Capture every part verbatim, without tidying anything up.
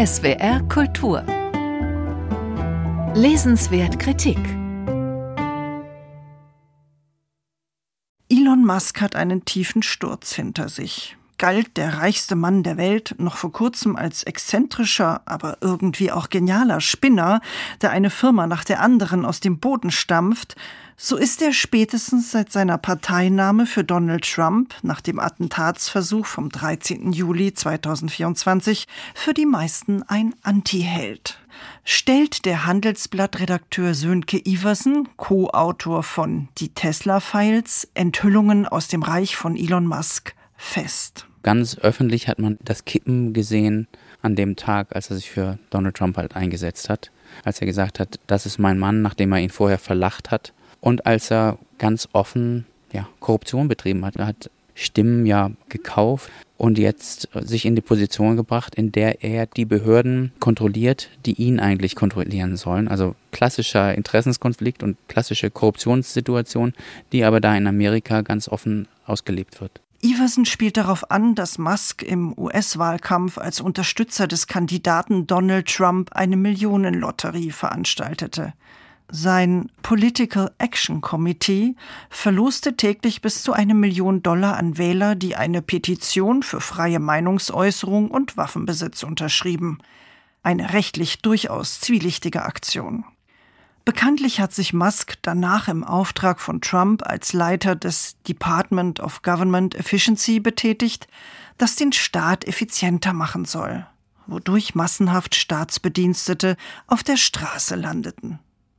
S W R Kultur. Lesenswert Kritik. Elon Musk hat einen tiefen Sturz hinter sich. Galt der reichste Mann der Welt noch vor kurzem als exzentrischer, aber irgendwie auch genialer Spinner, der eine Firma nach der anderen aus dem Boden stampft, so ist er spätestens seit seiner Parteinahme für Donald Trump nach dem Attentatsversuch vom dreizehnten Juli zweitausendvierundzwanzig für die meisten ein Antiheld. Stellt der Handelsblatt-Redakteur Sönke Iversen, Co-Autor von Die Tesla-Files, Enthüllungen aus dem Reich von Elon Musk, fest. Ganz öffentlich hat man das Kippen gesehen an dem Tag, als er sich für Donald Trump halt eingesetzt hat. Als er gesagt hat, das ist mein Mann, nachdem er ihn vorher verlacht hat. Und als er ganz offen ja, Korruption betrieben hat. Er hat Stimmen ja gekauft und jetzt sich in die Position gebracht, in der er die Behörden kontrolliert, die ihn eigentlich kontrollieren sollen. Also klassischer Interessenskonflikt und klassische Korruptionssituation, die aber da in Amerika ganz offen ausgelebt wird. Iversen spielt darauf an, dass Musk im U S-Wahlkampf als Unterstützer des Kandidaten Donald Trump eine Millionenlotterie veranstaltete. Sein Political Action Committee verloste täglich bis zu eine Million Dollar an Wähler, die eine Petition für freie Meinungsäußerung und Waffenbesitz unterschrieben. Eine rechtlich durchaus zwielichtige Aktion. Bekanntlich hat sich Musk danach im Auftrag von Trump als Leiter des Department of Government Efficiency betätigt, das den Staat effizienter machen soll, wodurch massenhaft Staatsbedienstete auf der Straße landeten.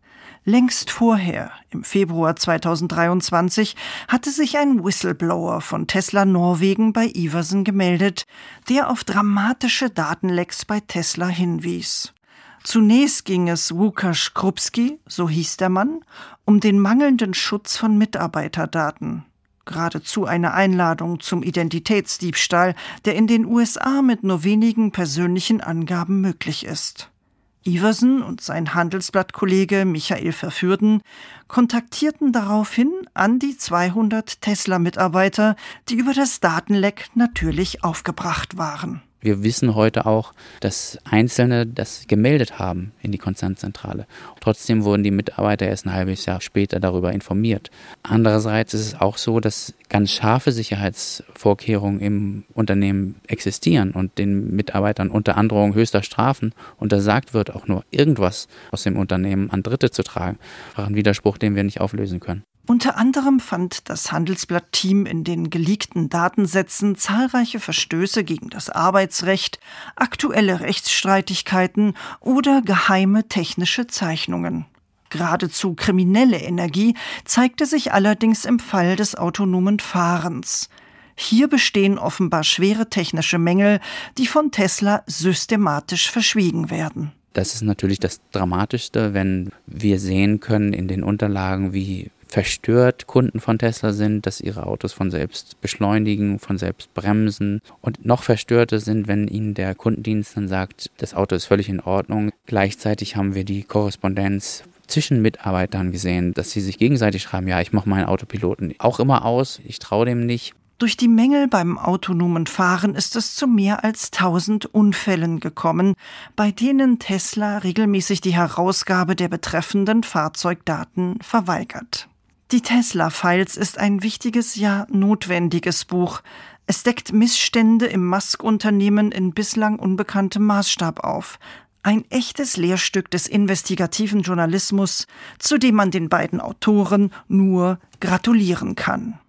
Längst vorher, im Februar zweitausenddreiundzwanzig, hatte sich ein Whistleblower von Tesla Norwegen bei Iversen gemeldet, der auf dramatische Datenlecks bei Tesla hinwies. Zunächst ging es Łukasz Krupski, so hieß der Mann, um den mangelnden Schutz von Mitarbeiterdaten. Geradezu eine Einladung zum Identitätsdiebstahl, der in den U S A mit nur wenigen persönlichen Angaben möglich ist. Iversen und sein Handelsblatt-Kollege Michael Verfürden kontaktierten daraufhin an die zweihundert Tesla-Mitarbeiter, die über das Datenleck natürlich aufgebracht waren. Wir wissen heute auch, dass Einzelne das gemeldet haben in die Konzernzentrale. Trotzdem wurden die Mitarbeiter erst ein halbes Jahr später darüber informiert. Andererseits ist es auch so, dass ganz scharfe Sicherheitsvorkehrungen im Unternehmen existieren und den Mitarbeitern unter Androhung höchster Strafen untersagt wird, auch nur irgendwas aus dem Unternehmen an Dritte zu tragen. Einfach ein Widerspruch, den wir nicht auflösen können. Unter anderem fand das Handelsblatt-Team in den geleakten Datensätzen zahlreiche Verstöße gegen das Arbeitsrecht, aktuelle Rechtsstreitigkeiten oder geheime technische Zeichnungen. Geradezu kriminelle Energie zeigte sich allerdings im Fall des autonomen Fahrens. Hier bestehen offenbar schwere technische Mängel, die von Tesla systematisch verschwiegen werden. Das ist natürlich das Dramatischste, wenn wir sehen können in den Unterlagen, wie verstört Kunden von Tesla sind, dass ihre Autos von selbst beschleunigen, von selbst bremsen. Und noch verstörter sind, wenn ihnen der Kundendienst dann sagt, das Auto ist völlig in Ordnung. Gleichzeitig haben wir die Korrespondenz zwischen Mitarbeitern gesehen, dass sie sich gegenseitig schreiben, ja, ich mache meinen Autopiloten auch immer aus, ich traue dem nicht. Durch die Mängel beim autonomen Fahren ist es zu mehr als tausend Unfällen gekommen, bei denen Tesla regelmäßig die Herausgabe der betreffenden Fahrzeugdaten verweigert. Die Tesla-Files ist ein wichtiges, ja notwendiges Buch. Es deckt Missstände im Musk-Unternehmen in bislang unbekanntem Maßstab auf. Ein echtes Lehrstück des investigativen Journalismus, zu dem man den beiden Autoren nur gratulieren kann.